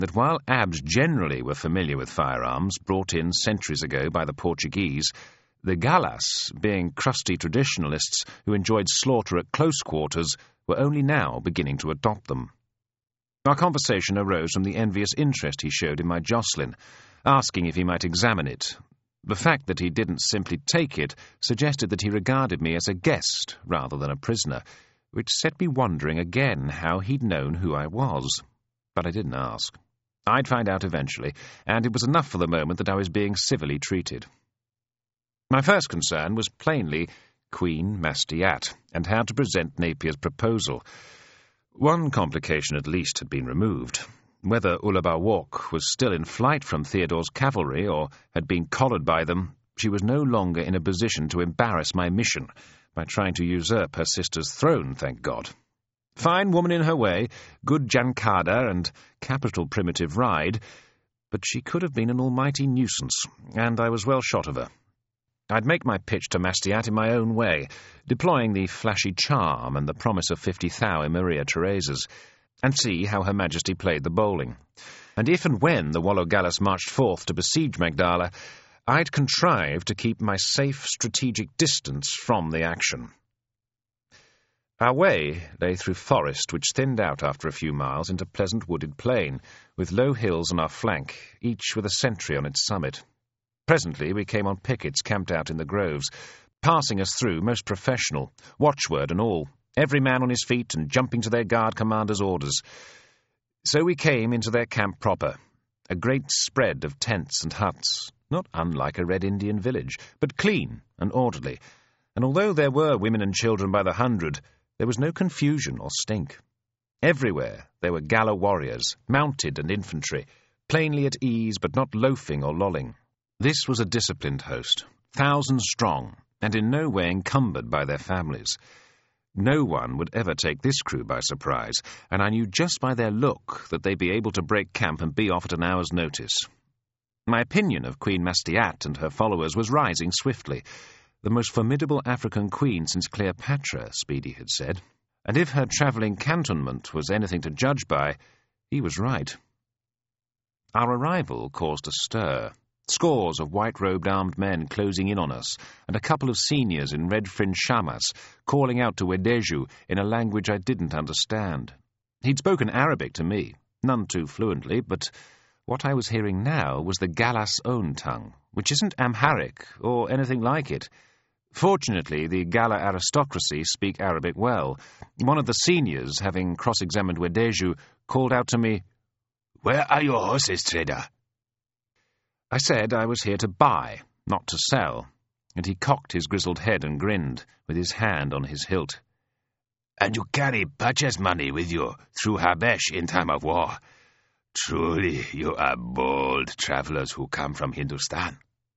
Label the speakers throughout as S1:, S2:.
S1: that while Abs generally were familiar with firearms brought in centuries ago by the Portuguese, the Galas, being crusty traditionalists who enjoyed slaughter at close quarters, were only now beginning to adopt them. Our conversation arose from the envious interest he showed in my Jocelyn, asking if he might examine it. The fact that he didn't simply take it suggested that he regarded me as a guest rather than a prisoner, which set me wondering again how he'd known who I was. But I didn't ask. I'd find out eventually, and it was enough for the moment that I was being civilly treated. My first concern was plainly Queen Mastiat, and how to present Napier's proposal. One complication at least had been removed. Whether Ulabawok was still in flight from Theodore's cavalry or had been collared by them, she was no longer in a position to embarrass my mission by trying to usurp her sister's throne, thank God. Fine woman in her way, good jankada and capital primitive ride, but she could have been an almighty nuisance, and I was well shot of her. I'd make my pitch to Mastiat in my own way, deploying the flashy charm and the promise of 50 thou in Maria Theresa's, and see how Her Majesty played the bowling. And if and when the Wallogalas marched forth to besiege Magdala, I'd contrive to keep my safe strategic distance from the action. Our way lay through forest, which thinned out after a few miles into pleasant wooded plain, with low hills on our flank, each with a sentry on its summit. Presently we came on pickets camped out in the groves, passing us through, most professional, watchword and all, every man on his feet and jumping to their guard commander's orders. So we came into their camp proper, a great spread of tents and huts, not unlike a Red Indian village, but clean and orderly, and although there were women and children by the hundred, there was no confusion or stink. Everywhere there were Gala warriors, mounted and infantry, plainly at ease but not loafing or lolling. This was a disciplined host, thousands strong, and in no way encumbered by their families. No one would ever take this crew by surprise, and I knew just by their look that they'd be able to break camp and be off at an hour's notice. My opinion of Queen Mastiat and her followers was rising swiftly. The most formidable African queen since Cleopatra, Speedy had said, and if her travelling cantonment was anything to judge by, he was right. Our arrival caused a stir. Scores of white-robed armed men closing in on us, and a couple of seniors in red-fringed shamas calling out to Wedeju in a language I didn't understand. He'd spoken Arabic to me, none too fluently, but what I was hearing now was the Galas' own tongue, which isn't Amharic or anything like it. Fortunately, the Gala aristocracy speak Arabic well. One of the seniors, having cross-examined Wedeju, called out to me, "Where are your horses, trader?" I said I was here to buy, not to sell, and he cocked his grizzled head and grinned, with his hand on his hilt. "And you carry purchase money with you through Habesh in time of war. Truly, you are bold travellers who come from Hindustan."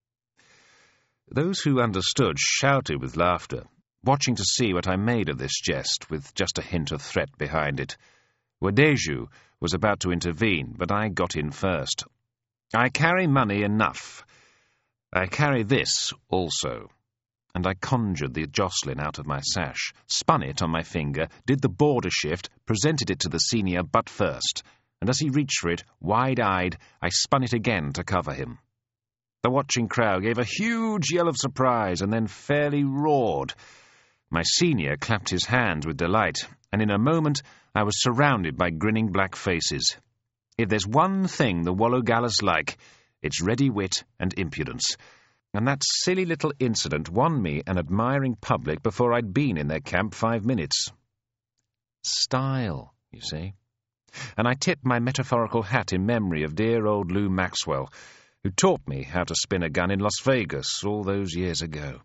S1: Those who understood shouted with laughter, watching to see what I made of this jest, with just a hint of threat behind it. Wedeju was about to intervene, but I got in first. "I carry money enough. I carry this also." And I conjured the Jocelyn out of my sash, spun it on my finger, did the border shift, presented it to the senior butt first, and as he reached for it, wide-eyed, I spun it again to cover him. The watching crowd gave a huge yell of surprise and then fairly roared. My senior clapped his hands with delight, and in a moment I was surrounded by grinning black faces. If there's one thing the Wallogalas like, it's ready wit and impudence. And that silly little incident won me an admiring public before I'd been in their camp 5 minutes. Style, you see. And I tip my metaphorical hat in memory of dear old Lou Maxwell, who taught me how to spin a gun in Las Vegas all those years ago.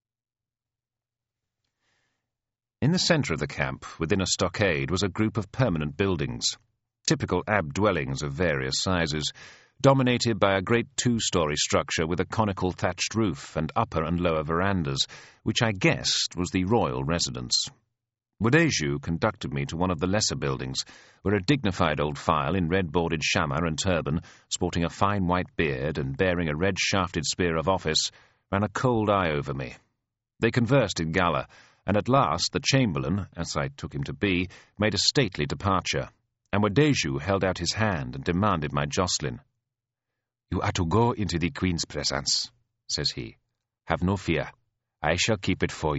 S1: In the centre of the camp, within a stockade, was a group of permanent buildings. Typical Ab dwellings of various sizes, dominated by a great 2-story structure with a conical thatched roof and upper and lower verandas, which I guessed was the royal residence. Wedeju conducted me to one of the lesser buildings, where a dignified old file in red-bordered shamar and turban, sporting a fine white beard and bearing a red-shafted spear of office, ran a cold eye over me. They conversed in Gala, and at last the chamberlain, as I took him to be, made a stately departure. and Wadeju held out his hand and demanded my Jocelyn. "You are to go into the Queen's presence," says he. "Have no fear. I shall keep it for you."